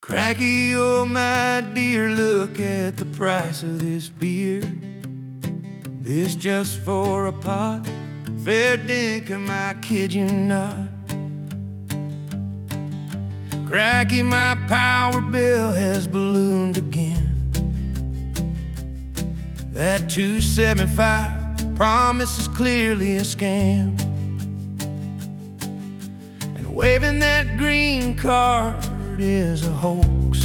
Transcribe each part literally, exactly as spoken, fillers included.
Cracky, oh my dear, look at the price of this beer. This just for a pot, fair dinkum, I kid you not. Cracky, my power bill has ballooned again. That two seventy-five promise is clearly a scam. And waving that green card is a hoax.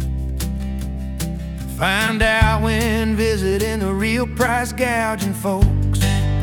Find out when visiting the real price gouging folks.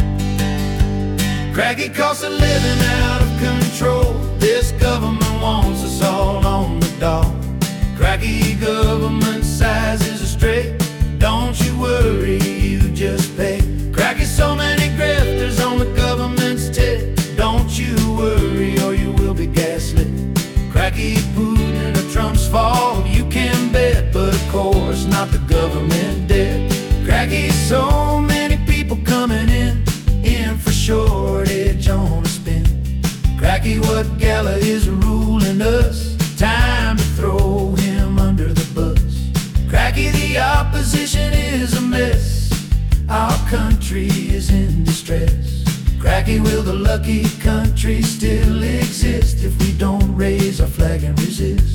Cracky costs of living out of control. This government wants us all on the dole. Cracky government sizes are straight. Don't you worry, you just pay. Cracky, so many grifters on the government's tip. Don't you worry or you will be gaslit. Cracky, Putin or Trump's fault, you can bet, but of course not the government debt. Cracky, so many people coming in, in for shortage on a spin. Cracky, what gala is ruling us? Time to throw him under the bus. Cracky, the opposition is a mess. Our country is in distress. Cracky, will the lucky country still exist if we don't raise our flag and resist?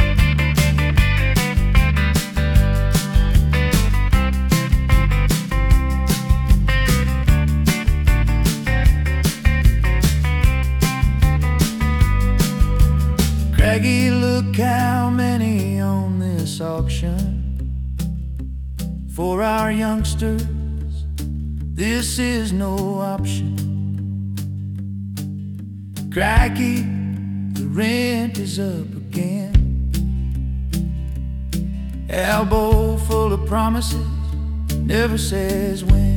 Cracky, look how many on this auction. For our youngsters, this is no option. Cracky, the rent is up again. Elbow full of promises, never says when.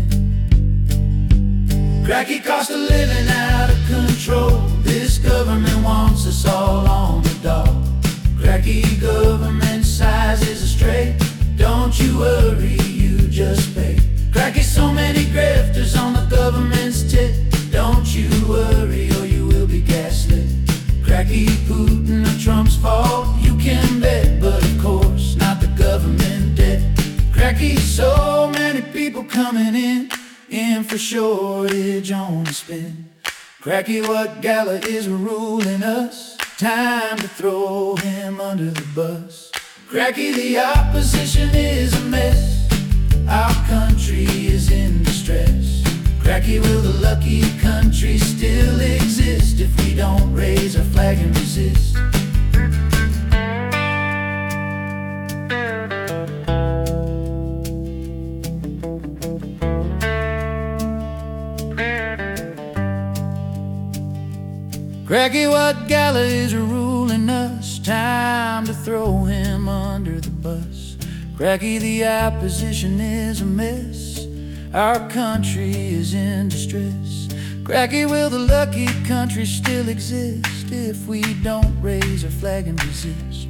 Cracky, cost of living out of control. This government wants us all on the dole. Cracky, government sizes are straight. Don't you worry, you just pay. Cracky, so many grifters on the government's tip. Don't you worry or you will be gaslit. Cracky, Putin or Trump's fault, you can bet, but of course not the government debt. Cracky, so many people coming in, in for shortage on a spin. Cracky, what gala is ruling us? Time to throw him under the bus. Cracky, the opposition is a mess. Our country is in distress. Cracky, will the lucky country still exist if we don't raise our flag and resist? Cracky, what gala is ruling us? Time to throw him under the bus. Cracky, the opposition is a mess. Our country is in distress. Cracky, will the lucky country still exist if we don't raise our flag and resist?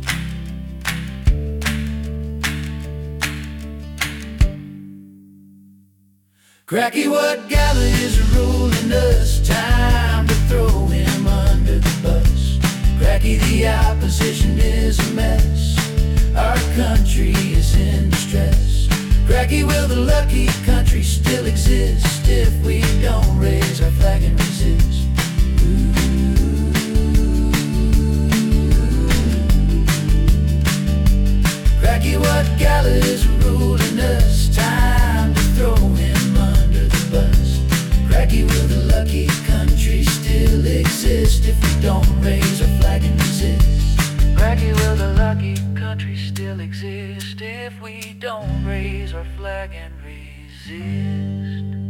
Cracky, what gala is ruling us? Time to throw him under the bus. Cracky, the opposition is a mess. Our country is in distress. Cracky, will the lucky country still exist if we don't raise our flag and resist? Ooh. Cracky, what gala is ruling us? Time to throw him under the bus. Cracky, will the lucky country still exist if we don't raise our flag and resist? Cracky, will the lucky country still exist if we don't raise our flag and resist?